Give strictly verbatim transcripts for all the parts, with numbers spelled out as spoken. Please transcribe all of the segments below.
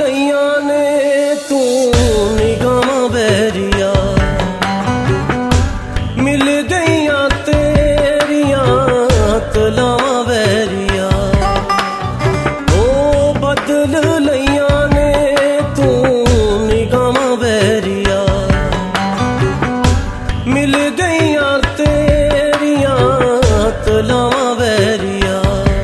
लईया ने तू निगाहां बैरिया, मिल गईया तेरिया तलावां बैरिया। ओ बदल लईया ने तू निगाहां बैरिया, मिल गईया तेरिया तलावां बैरिया।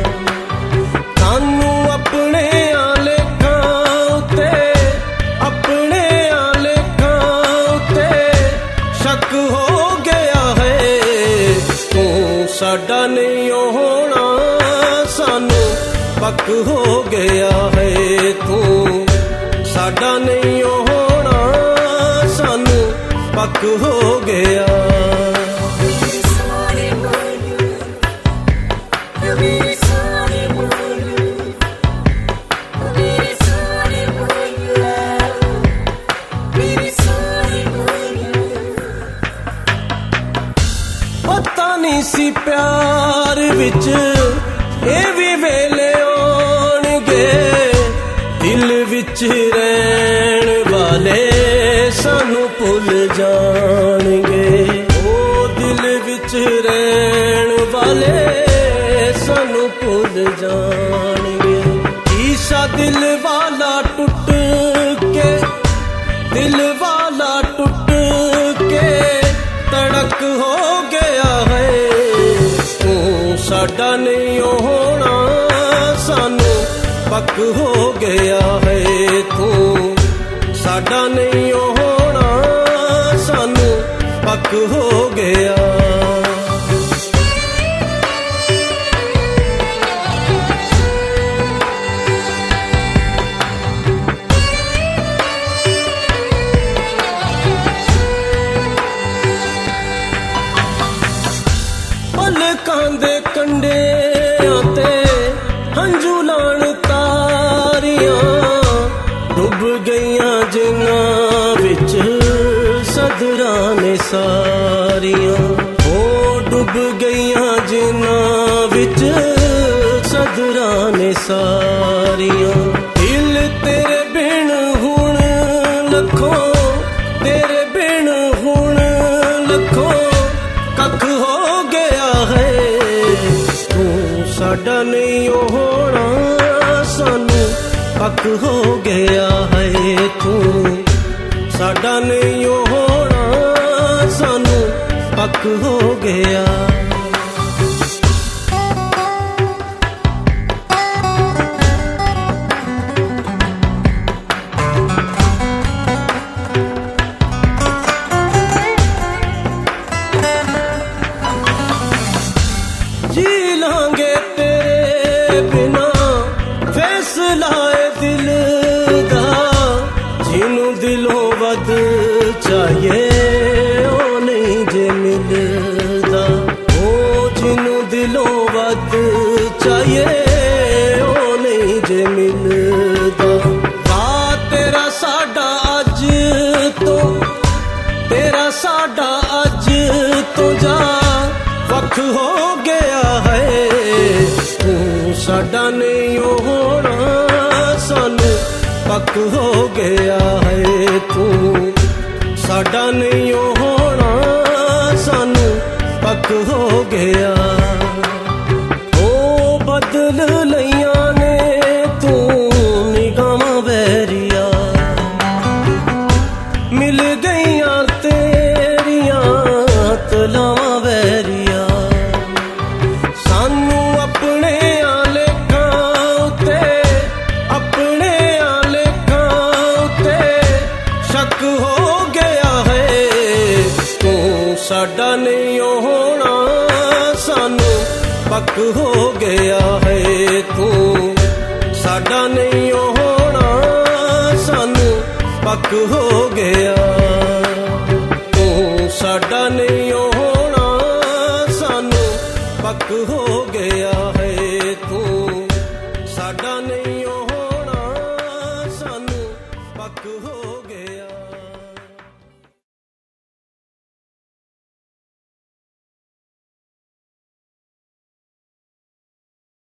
सानू अपने आले कांते, अपने आले कांते शक हो गया है। तू साडा नहीं होना सानू पक हो गया है। तू साडा नहीं होना सानू पक हो गया। पता नहीं सी प्यार विच ये भी वेले आउणगे, दिल विच रहण वाले सानू भुल जाणगे। ओ दिल विच रहण वाले सानू भुल जाणगे। ईशा दिल वाला टुट के, दिल वाला टुट के तड़क हो गया है। तू साडा नहीं होना सानू पक हो गया है। तू साडा नहीं होना सानू पक हो गया। पलकां दे कंढियां ते हंझू लाण तारियां, डुब गईयां जिन्हां विच सदरां ने सारियां। ओ डुब गईयां जिन्हां विच सदरां ने सारियां। दिल तेरे बिन हुण लखों, तेरे बिन हुण लखों कख हो गया है। तू साडा नहीं होना सानू पक हो गया है। तू साडा नहीं होना सानू पक हो गया। जी लांगे तेरे बिना फैसला है दिल दा, जिनू दिलों वध चाहिए ओ नहीं जे मिलदा। ओ जिनू दिलों वध चाहिए ओ नहीं जे मिलदा। वाह तेरा साडा अज तो, तेरा साडा अज तो जा वख हो गया है। तू साडा नहीं होना सानू पक हो गया है। तू साडा नहीं होना सानू पक हो गया। ओ बदल लईया ने तू निगाहां बैरिया, मिल गईया तेरिया तलावां बैरिया। सानू अपने आले कांते, अपने आले कांते शक हो गया है। तू साडा नहीं होना सानू पक हो गया है। तू साडा नहीं होना सानू पक हो गया। तू साडा नहीं होना सानू पक हो गया है। तू साडा नहीं होना सानू पक हो